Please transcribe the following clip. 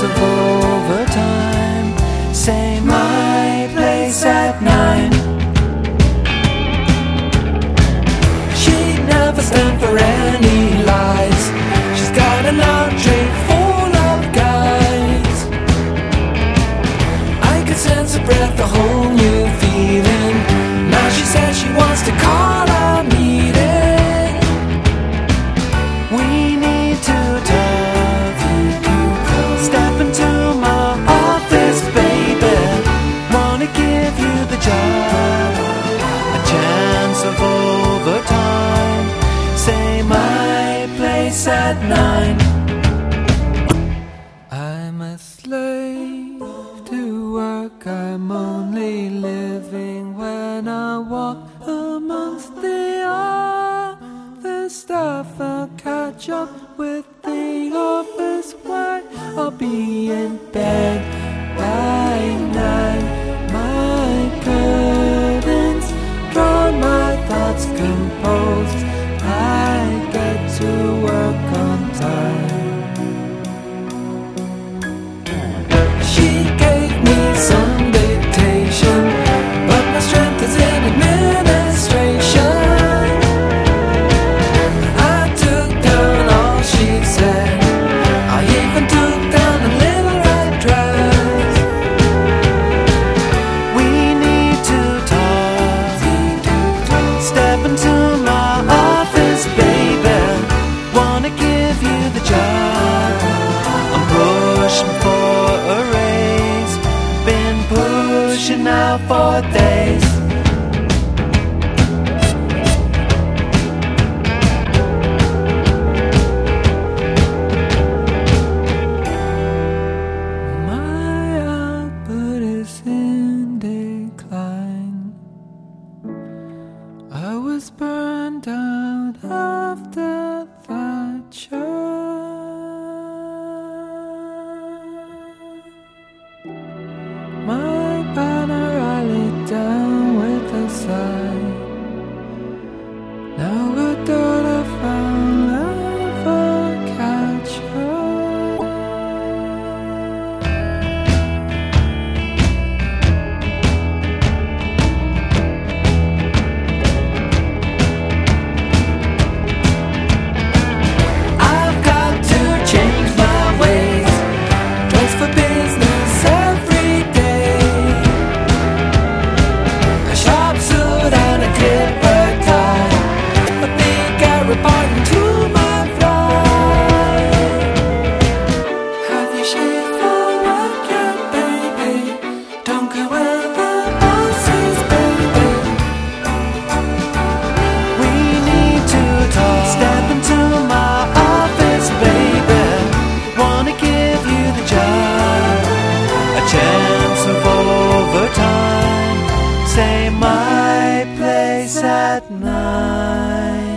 of overtime. Say my place at 9. She'd never stand for any lies. She's got an entree full of guys. I could sense her breath, a whole new feeling. Now she says she wants to call a meeting. We need to talk. Step into my office, baby. Wanna give you the job, a chance of overtime. Say my place at 9. I'm a slave to work. I'm only living when I walk amongst the office staff. I'll catch up with the office while I'll be in bed by 9. My curtains drawn, my thoughts composed. I get to work on time. She gave me some dictation, but my strength is in administration. I took down all she said. I even took down a little red dress. We need to talk. Step into my office, baby. Wanna give you the job. I'm pushing for a raise. Been pushing now for days. My output is in decline. I was burned out after Thatcher. My banner I laid down with a sigh. Now I don't have ever catch her. I've got to change my ways. Dress for business every day. A sharp suit and a clipper tie. A big arrow pointing to my fly. Have you shaved for work yet, baby? Don't go where the boss is, baby. We need to talk. Step into my office, baby. Wanna give you the job, a chance of overtime. Say my place at 9.